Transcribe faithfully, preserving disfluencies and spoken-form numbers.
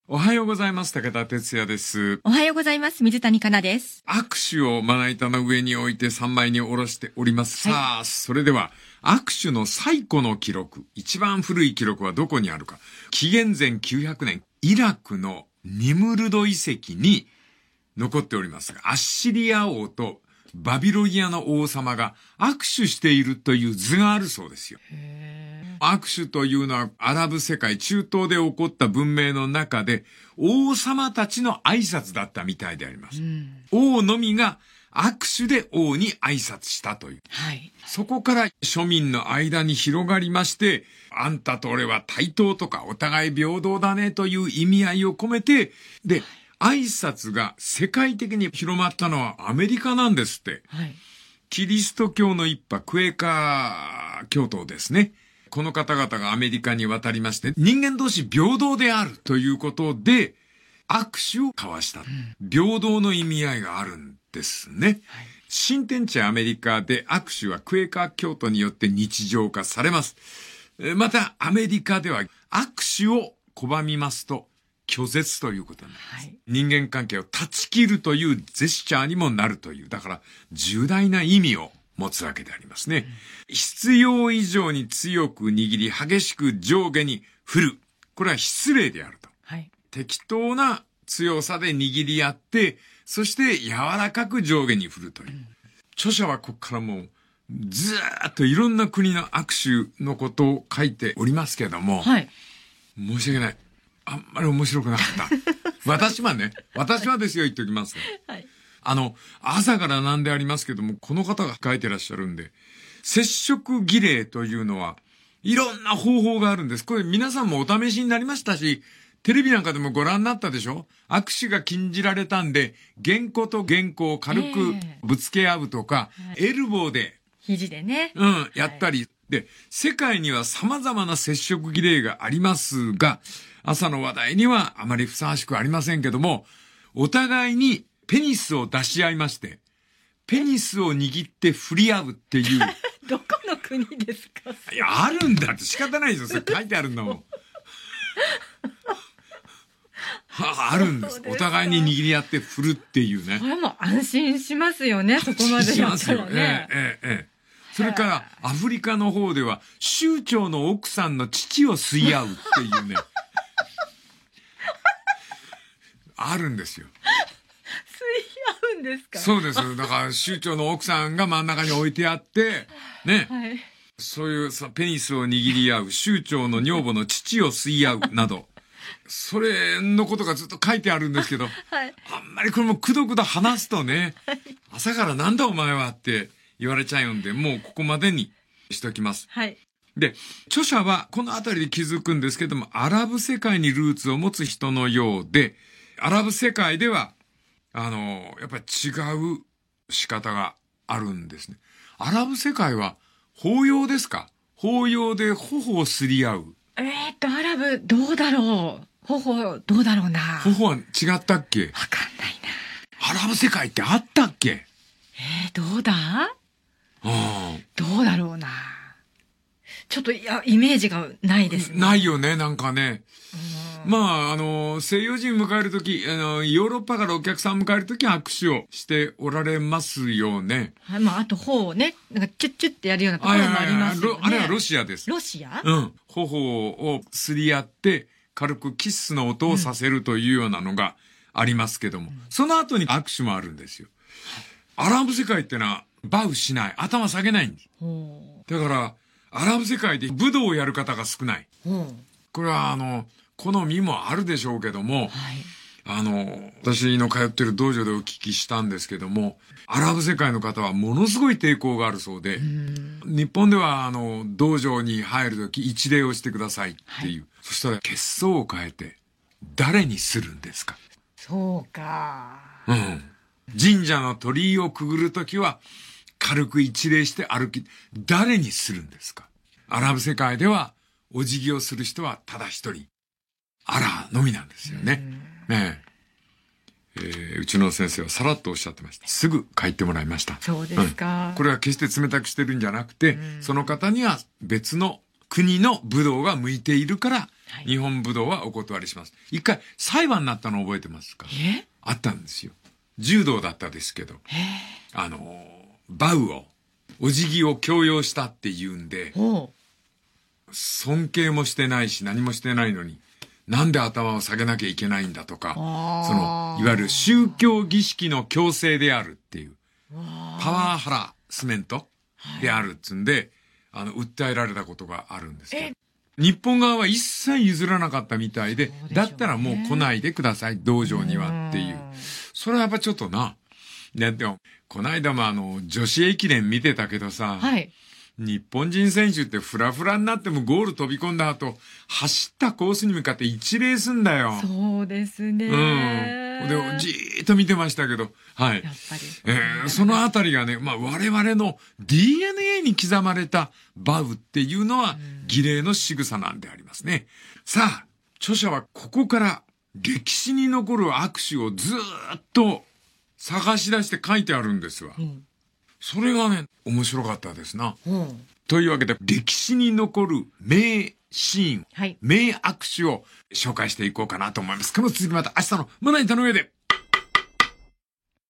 おはようございます。武田哲也です。 おはようございます。水谷香奈です。 握手をまな板の上に置いてさんまいに下ろしております。はい、さあ、それでは握手の最古の記録、一番古い記録はどこにあるか。紀元前きゅうひゃくねん、イラクのニムルド遺跡に残っておりますが、アッシリア王とバビロニアの王様が握手しているという図があるそうですよ。へー。握手というのはアラブ世界、中東で起こった文明の中で王様たちの挨拶だったみたいであります。うん、王のみが握手で王に挨拶したという。はい。そこから庶民の間に広がりまして、あんたと俺は対等とかお互い平等だねという意味合いを込めて、で、挨拶が世界的に広まったのはアメリカなんですって。はい。キリスト教の一派、クエカー教徒ですね。この方々がアメリカに渡りまして、人間同士平等であるということで、握手を交わした。うん、平等の意味合いがあるんですね。はい、新天地アメリカで握手はクエカー教徒によって日常化されます。また、アメリカでは握手を拒みますと、拒絶ということになります。はい、人間関係を断ち切るというジェスチャーにもなるという、だから重大な意味を持つわけでありますね。うん、必要以上に強く握り、激しく上下に振る。これは失礼であると。はい、適当な強さで握り合って、そして柔らかく上下に振るという。うん、著者はここからもう、ずーっといろんな国の握手のことを書いておりますけれども、はい、申し訳ない。あんまり面白くなかった。私はね、私はですよ、言っておきます。はい、あの、朝からなんでありますけども、この方が書いてらっしゃるんで、接触儀礼というのは、いろんな方法があるんです。これ皆さんもお試しになりましたし、テレビなんかでもご覧になったでしょ？握手が禁じられたんで、原稿と原稿を軽くぶつけ合うとか、えー、エルボーで、 肘でね。 うん、やったり。はい、で、世界には様々な接触儀礼がありますが、朝の話題にはあまりふさわしくありませんけども、お互いにペニスを出し合いまして、ペニスを握って振り合うっていう。 どこの国ですか？ いや、あるんだって仕方ないですよ。それ書いてあるんだもん。はあ、あるんです。お互いに握り合って振るっていうね。 これも安心しますよね。そこまでやったらね。 ええええええ。それからアフリカの方では酋長の奥さんの乳を吸い合うっていうね。あるんですよ。 吸い合うんですか？ そうです。だから酋長の奥さんが真ん中に置いてあって、ね。はい、そういうさペニスを握り合う、酋長の女房の乳を吸い合うなど、それのことがずっと書いてあるんですけど、はい、あんまりこれもくどくど話すとね、はい、朝からなんだお前はって言われちゃうんで、もうここまでにしておきます。はい。で、著者はこのあたりで気づくんですけども、アラブ世界にルーツを持つ人のようで、アラブ世界では、あの、やっぱり違う仕方があるんですね。アラブ世界は、抱擁ですか？抱擁で頬をすり合う。 えーっと、アラブ、どうだろう？頬、どうだろうな。 頬は違ったっけ？ わかんないな。 アラブ世界ってあったっけ？ えー、どうだ？うん。どうだろうな。ちょっと、いや、イメージがないですね。 ないよね、なんかね。まあ、あの、西洋人迎えるとき、あの、ヨーロッパからお客さん迎えるとき握手をしておられますよね。 はい、まあ、あと、頬をね、なんか、チュッチュッってやるようなところもありますよね。 あれはロシアです。 ロシア？ うん。頬をすり合って、軽くキスの音をさせるというようなのがありますけども、うん、その後に握手もあるんですよ。アラブ世界ってのは、バウしない。頭下げないんです。だから、アラブ世界で武道をやる方が少ない。これは、あの、好みもあるでしょうけども、はい、あの、私の通ってる道場でお聞きしたんですけども、アラブ世界の方はものすごい抵抗があるそうで、日本では、あの、道場に入るとき一礼をしてくださいっていう。はい、そしたら、血相を変えて、誰にするんですか？ そうか。 うん。神社の鳥居をくぐるときは、軽く一礼して歩き、誰にするんですか？アラブ世界では、お辞儀をする人はただ一人。アラーのみなんですよね。ねえ。えー、うちの先生はさらっとおっしゃってました。すぐ帰ってもらいました。 そうですか。 うん、これは決して冷たくしてるんじゃなくて、その方には別の国の武道が向いているから、 はい、 日本武道はお断りします。一回裁判になったの覚えてますか？ えあったんですよ。柔道だったですけど、あの、バウを、お辞儀を強要したって言うんで、尊敬もしてないし何もしてないのに、なんで頭を下げなきゃいけないんだとか、その、いわゆる宗教儀式の強制であるっていう、パワーハラスメントであるっつんで、あの、訴えられたことがあるんですけど、日本側は一切譲らなかったみたいで、でね、だったらもう来ないでください、道場にはっていう。それはやっぱちょっとな。ね、でも、こないだもあの、女子駅伝見てたけどさ、はい、日本人選手ってフラフラになってもゴール飛び込んだ後、走ったコースに向かって一礼すんだよ。 そうですね。 うん。で、じーっと見てましたけど、はい。やっぱり。えー、そのあたりがね、まあ我々の ディーエヌエー に刻まれたバウっていうのは儀礼の仕草なんでありますね。さあ、著者はここから歴史に残る握手をずーっと探し出して書いてあるんですわ。うん、それがね、面白かったですな。うん、というわけで、歴史に残る名シーン、はい、名握手を紹介していこうかなと思います。この続きまた明日の胸に手の上で。